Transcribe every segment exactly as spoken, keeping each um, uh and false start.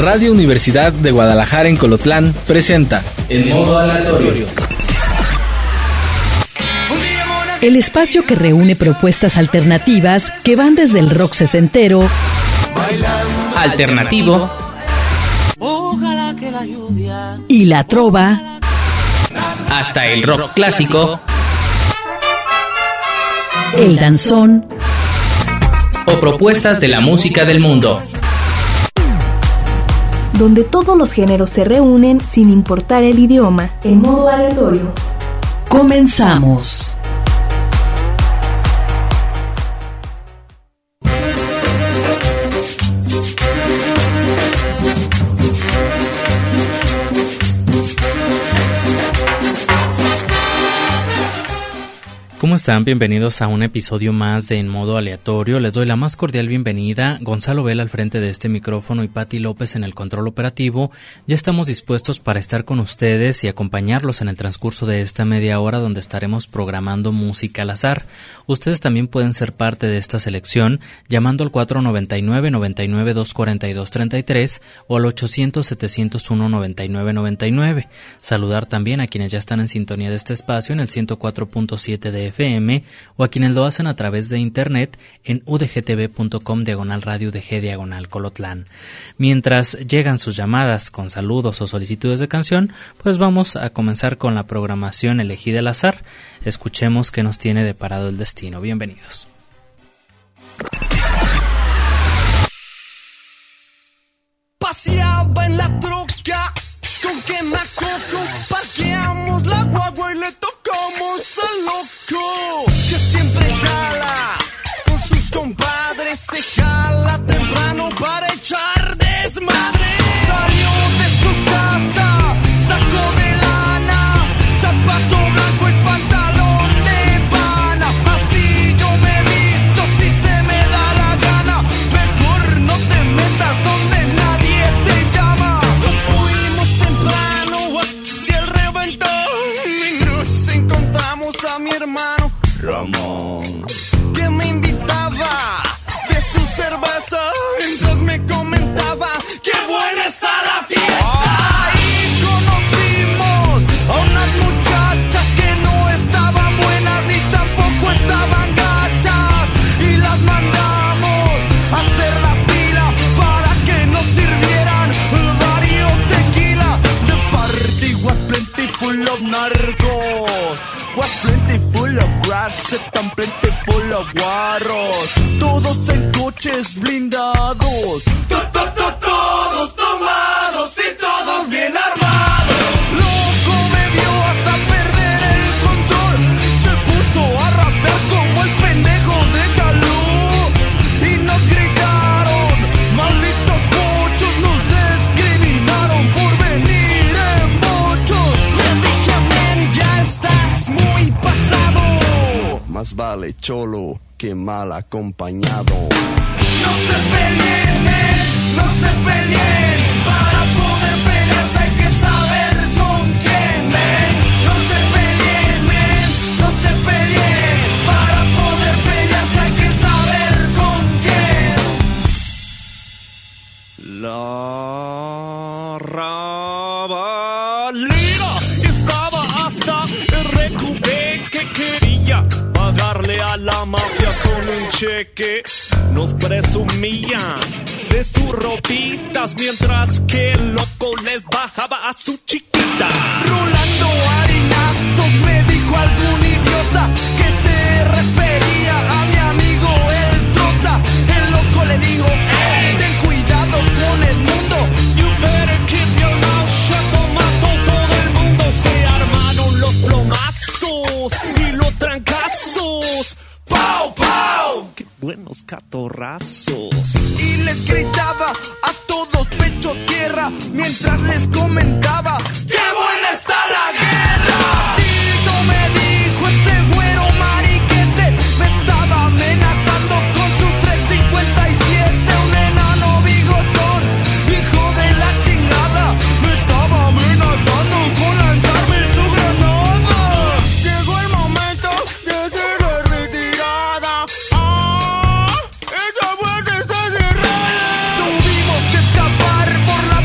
Radio Universidad de Guadalajara en Colotlán presenta El Modo Aleatorio. El espacio que reúne propuestas alternativas que van desde el rock sesentero, alternativo y la trova, hasta el rock clásico, el danzón o propuestas de la música del mundo, donde todos los géneros se reúnen sin importar el idioma, en modo aleatorio. Comenzamos. ¿Cómo están? Bienvenidos a un episodio más de En Modo Aleatorio. Les doy la más cordial bienvenida. Gonzalo Vela al frente de este micrófono y Pati López en el control operativo. Ya estamos dispuestos para estar con ustedes y acompañarlos en el transcurso de esta media hora donde estaremos programando música al azar. Ustedes también pueden ser parte de esta selección llamando al cuatro noventa y nueve, noventa y nueve, doscientos cuarenta y dos, treinta y tres o al ochocientos, setecientos uno, noventa y nueve, noventa y nueve. Saludar también a quienes ya están en sintonía de este espacio en el ciento cuatro punto siete de F M o a quienes lo hacen a través de internet en udgtv.com diagonal radio udg diagonal Colotlán. Mientras llegan sus llamadas con saludos o solicitudes de canción, pues vamos a comenzar con la programación elegida al azar. Escuchemos qué nos tiene deparado el destino. Bienvenidos. Paseaba en la troca con quemacoco, parqueamos la guagua y le tocamos al loco que siempre jala con sus compadres, se jala temprano para echar desmadre. Salió de su casa, sacó de lana, zapato blanco y pantalón de pana. Así yo me he visto si se me da la gana. Mejor no te metas donde nadie te llama. Nos fuimos temprano hacia el reventón y nos encontramos a mi hermano Ramón, que me invitaba de su cerveza mientras me comentaba ¡qué buena está la fiesta! Ahí conocimos a unas muchachas que no estaban buenas ni tampoco estaban gachas y las mandamos a hacer la fila para que nos sirvieran varios tequila. The party was plenty full of narcos, was plenty full of grass, tan plenty full of guarros, todos en coches blindados, todos tomados y todos bien armados. Loco me vio hasta perder el control, se puso a rapear como el pendejo de Calú y nos gritaron, malditos pochos, nos discriminaron por venir en bochos. Le dije, men, ya estás muy pasado, más vale cholo que mal acompañado. No se peleen, men, no se peleen, para poder pelear hay que saber con quién, men. No se peleen, men, no se peleen, para poder pelear hay que saber con quién. La rabalera estaba hasta el recubé que quería pagarle a la mafia con un cheque. Nos presumían de sus ropitas mientras que el loco les bajaba a su chiquita. Rolando harinazos me dijo algún idiota que se refería a mi amigo el Trota. El loco le dijo, hey, ten cuidado con el mundo, you better keep your mouth shut, tomato. Todo el mundo se armaron los plomazos y los trancazos. ¡Pau, pau! ¡Qué buenos catorrazos! Y les gritaba a todos pecho tierra mientras les comentaba ¡qué buena está la guerra! Tito me dijo este güero mariquete, me estaba amenazando con su trescientos cincuenta y siete, un enano bigotón, hijo de la chingada, me estaba amenazando con lanzarme su granada. Llegó el momento de hacer la retirada. ¡Ah! ¡Esa puerta está cerrada! Tuvimos que escapar por la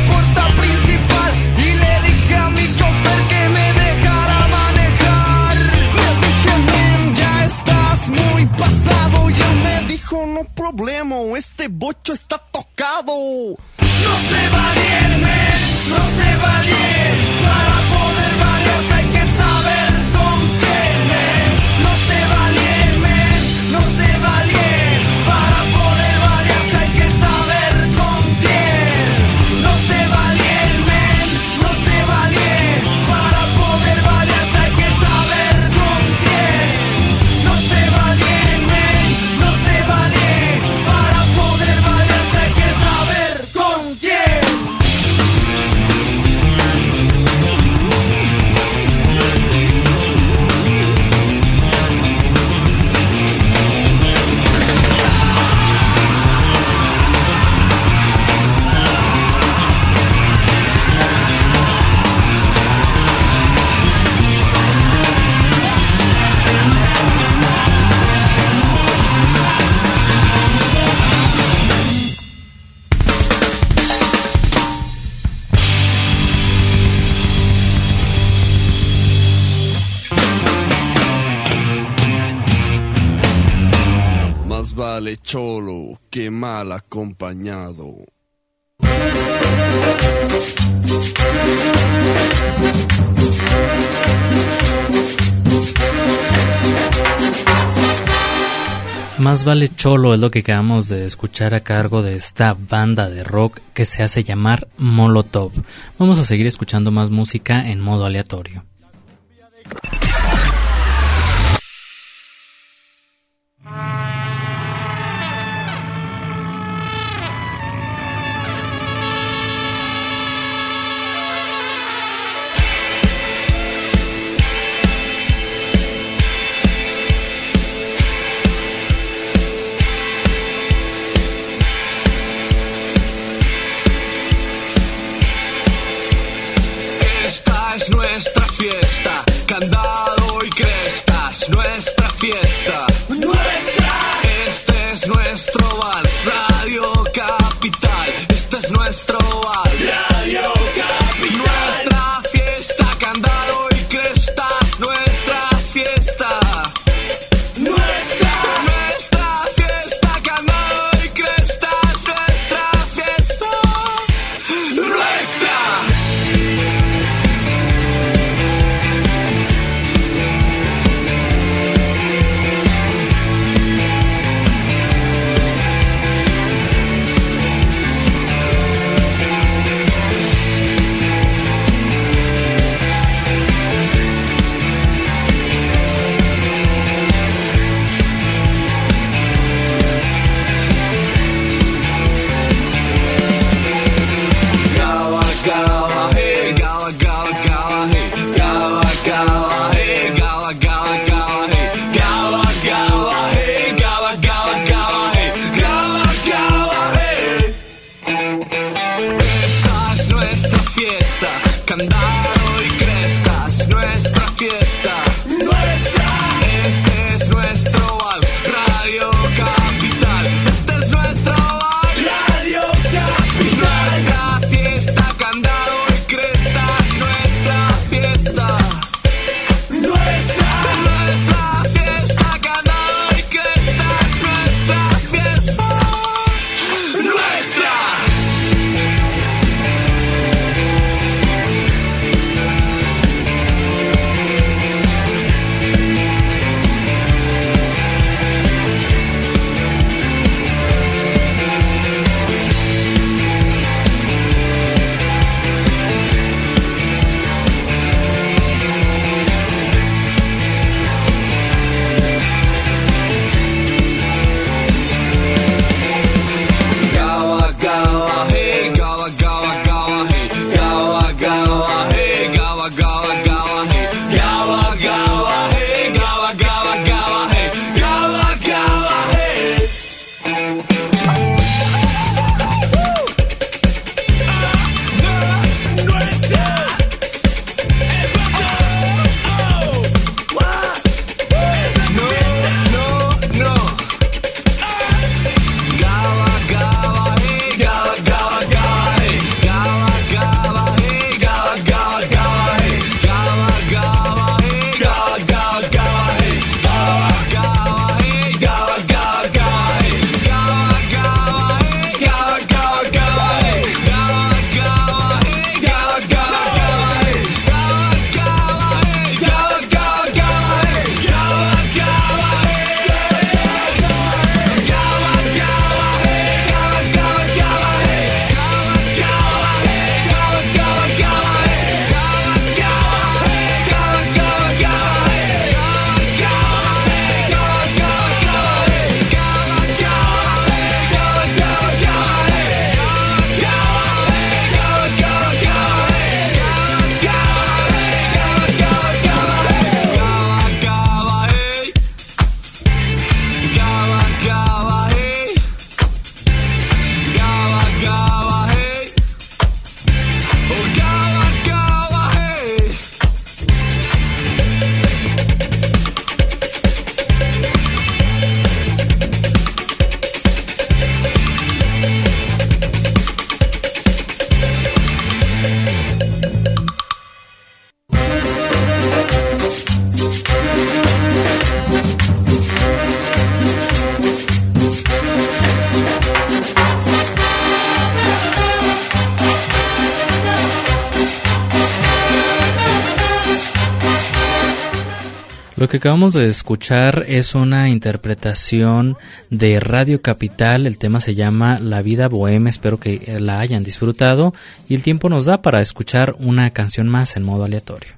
tocado. No sé valer, men, no sé valer. Para poder valer hay que saber con quién, men. No sé valer, men, no sé valer. Para poder valer hay que saber con quién. No sé valer, men, no sé valer. Para poder valer hay que saber con quién. No sé valer, men, no sé valer. Para poder valer hay que saber con quién. Más vale cholo que mal acompañado. Más vale cholo es lo que acabamos de escuchar a cargo de esta banda de rock que se hace llamar Molotov. Vamos a seguir escuchando más música en modo aleatorio. Esta es nuestra fiesta, que andamos Lo que acabamos de escuchar es una interpretación de Radio Capital. El tema se llama La Vida Bohemia. Espero que la hayan disfrutado y el tiempo nos da para escuchar una canción más en modo aleatorio.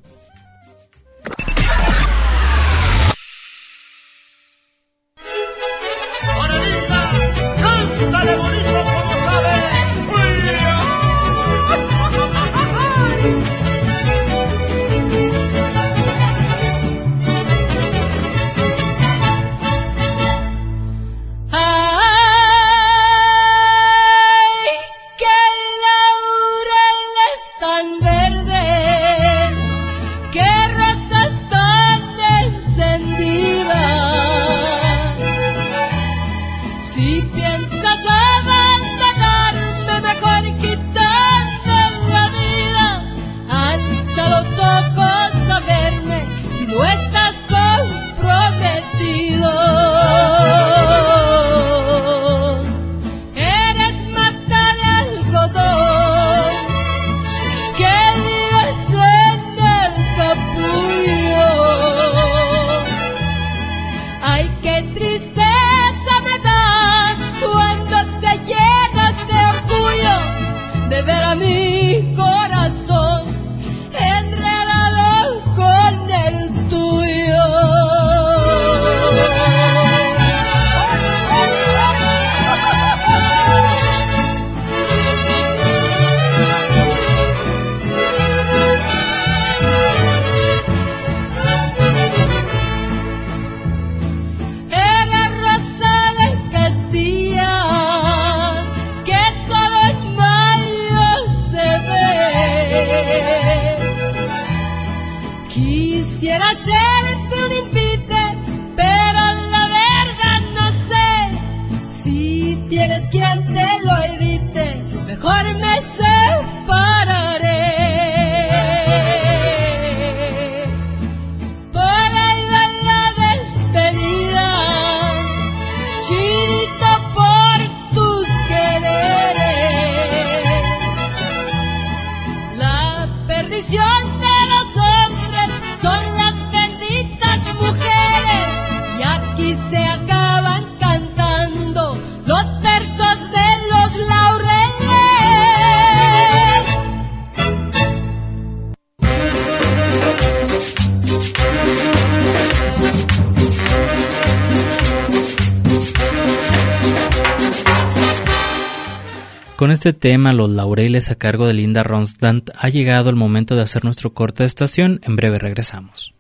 Con este tema, Los Laureles, a cargo de Linda Ronstadt, ha llegado el momento de hacer nuestro corte de estación. En breve regresamos.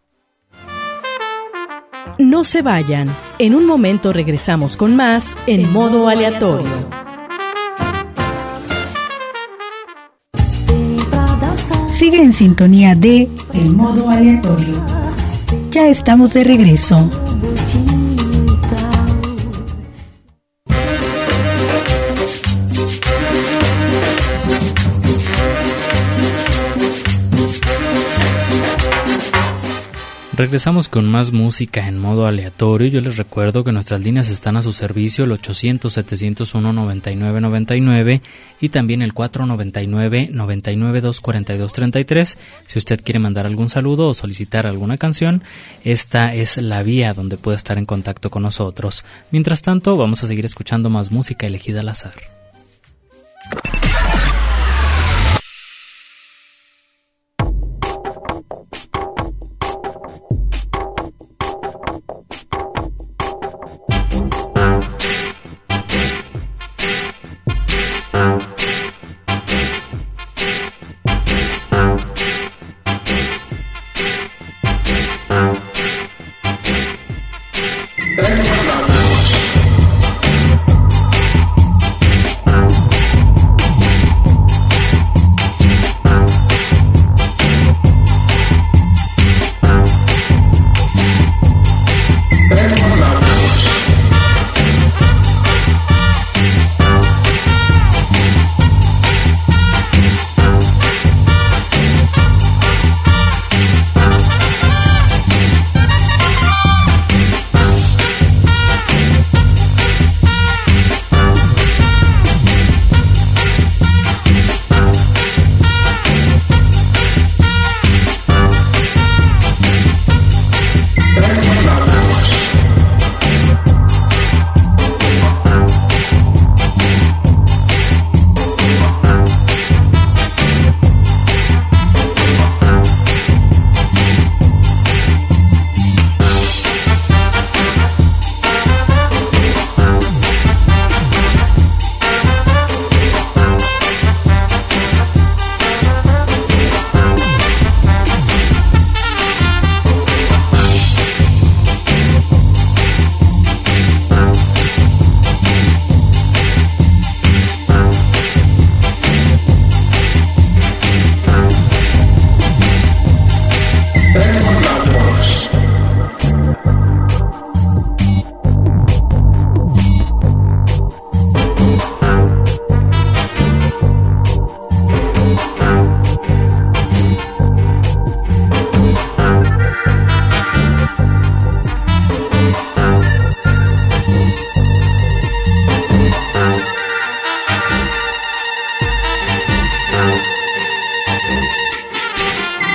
No se vayan. En un momento regresamos con más en, en modo aleatorio. Sigue en sintonía de El Modo Aleatorio. Ya estamos de regreso. Regresamos con más música en modo aleatorio. Yo les recuerdo que nuestras líneas están a su servicio, el ochocientos, setecientos uno, noventa y nueve noventa y nueve y también el cuatro noventa y nueve, noventa y nueve, doscientos cuarenta y dos treinta y tres. Si usted quiere mandar algún saludo o solicitar alguna canción, esta es la vía donde puede estar en contacto con nosotros. Mientras tanto, vamos a seguir escuchando más música elegida al azar.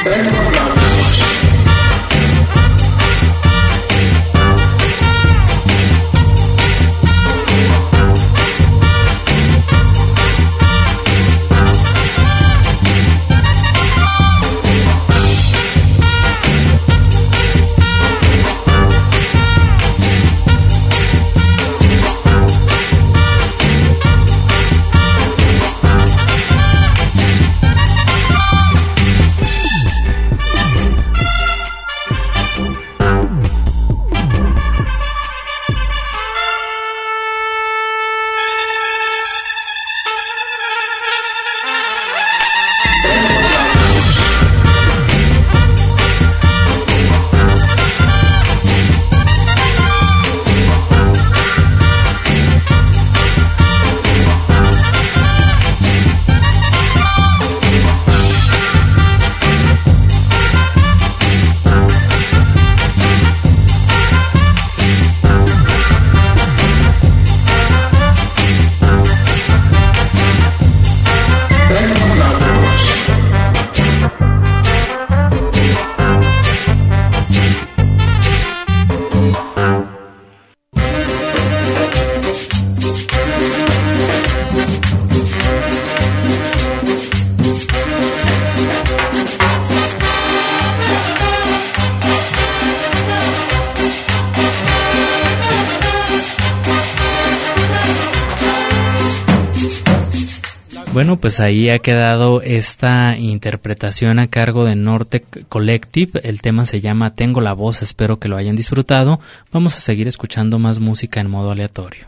Bueno, pues ahí ha quedado esta interpretación a cargo de Norte Collective. El tema se llama Tengo la voz, espero que lo hayan disfrutado. Vamos a seguir escuchando más música en modo aleatorio.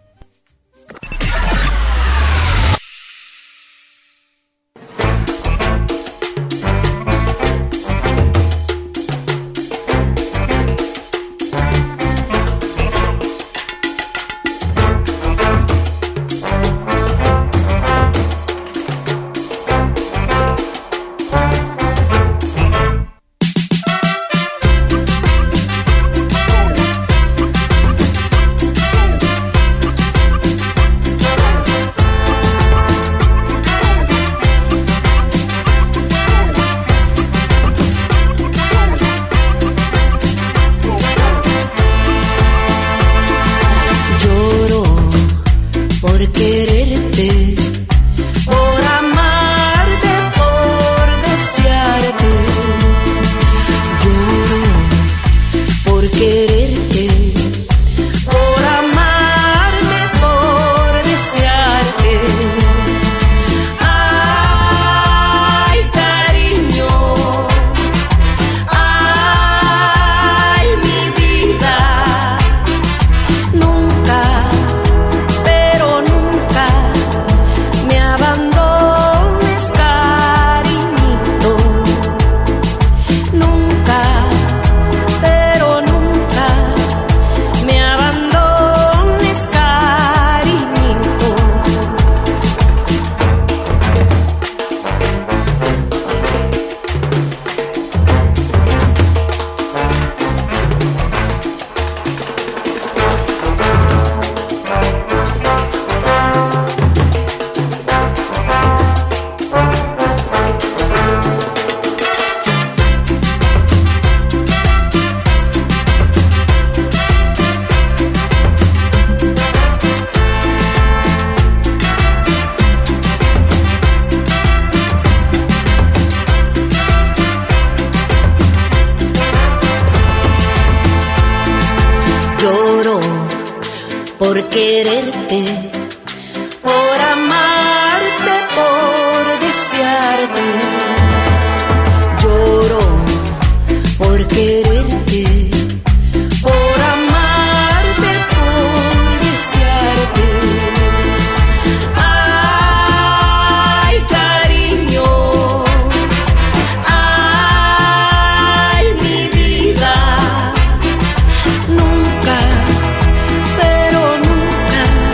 por quererte, por amarte, por desearte. Lloro por quererte, por amarte, por desearte. Ay, cariño, ay, mi vida, nunca, pero nunca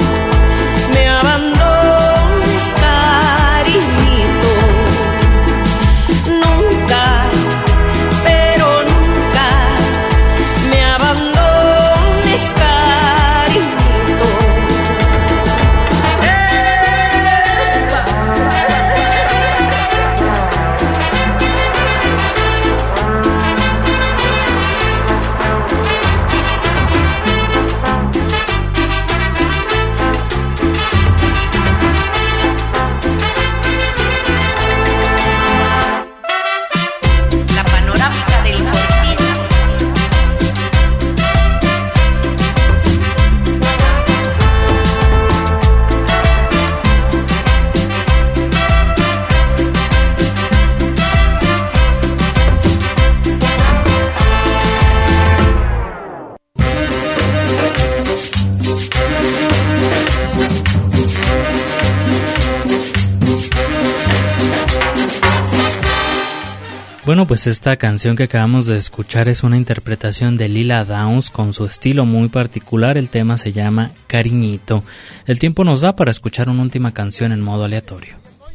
Bueno, pues esta canción que acabamos de escuchar es una interpretación de Lila Downs con su estilo muy particular. El tema se llama Cariñito. El tiempo nos da para escuchar una última canción en modo aleatorio.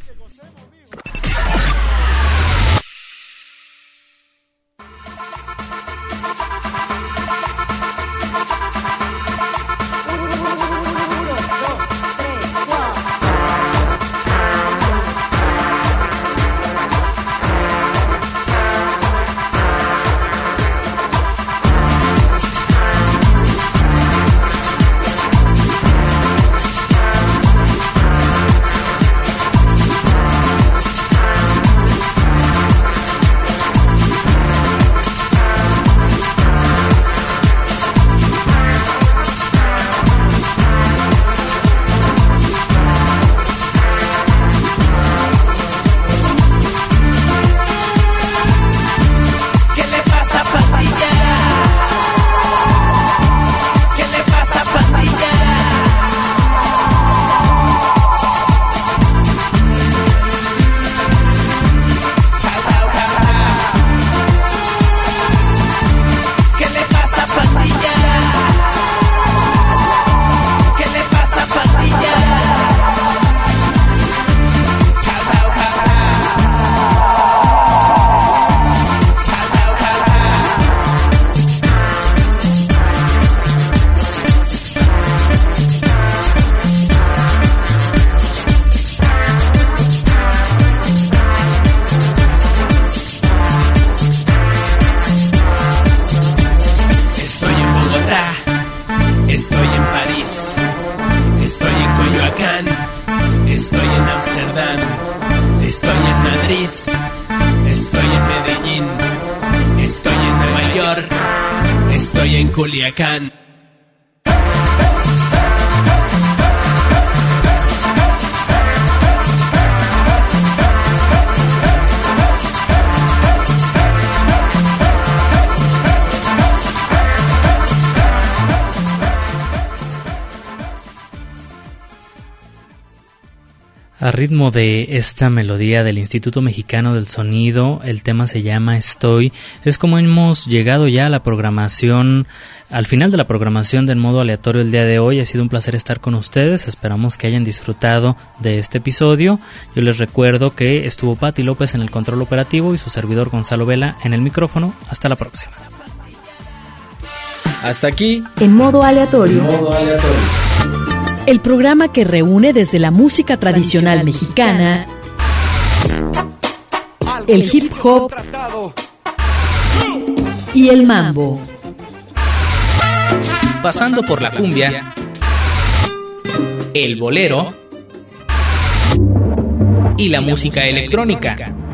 Culiacán. A ritmo de esta melodía del Instituto Mexicano del Sonido, el tema se llama Estoy. Es como hemos llegado ya a la programación, al final de la programación de En Modo Aleatorio el día de hoy. Ha sido un placer estar con ustedes, esperamos que hayan disfrutado de este episodio. Yo les recuerdo que estuvo Pati López en el control operativo y su servidor Gonzalo Vela en el micrófono. Hasta la próxima. Hasta aquí En Modo Aleatorio. En Modo Aleatorio. El programa que reúne desde la música tradicional mexicana, el hip hop y el mambo. Pasando por la cumbia, el bolero y la música electrónica.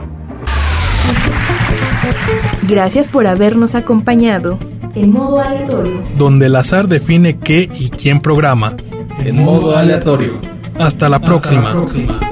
Gracias por habernos acompañado. En Modo Aleatorio. Donde el azar define qué y quién programa. En Modo Aleatorio. Hasta la próxima. Hasta la próxima.